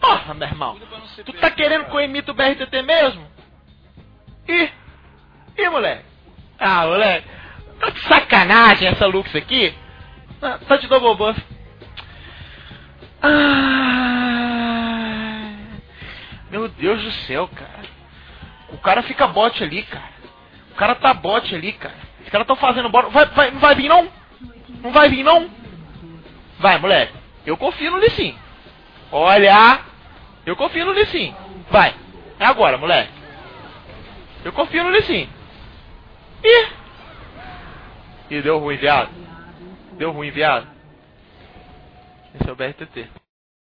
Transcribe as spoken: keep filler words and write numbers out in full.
Porra, meu irmão. Tu tá querendo que eu imite o B R T T mesmo? Ih, ih, moleque. Ah, moleque. Tá de sacanagem essa Lux aqui. Ah, tá de double buff. Ah, meu Deus do céu, cara. O cara fica bot ali, cara. O cara tá bot ali, cara. Os caras tão fazendo bot. Vai, vai, não vai vir não? Não vai vir não? Vai, moleque. Eu confio no Lissim. Olha. Eu confio no Lissim. Vai. É agora, moleque. Eu confio no Lissim. Ih. Ih, deu ruim, viado. Deu ruim, viado. Esse é o B R T T.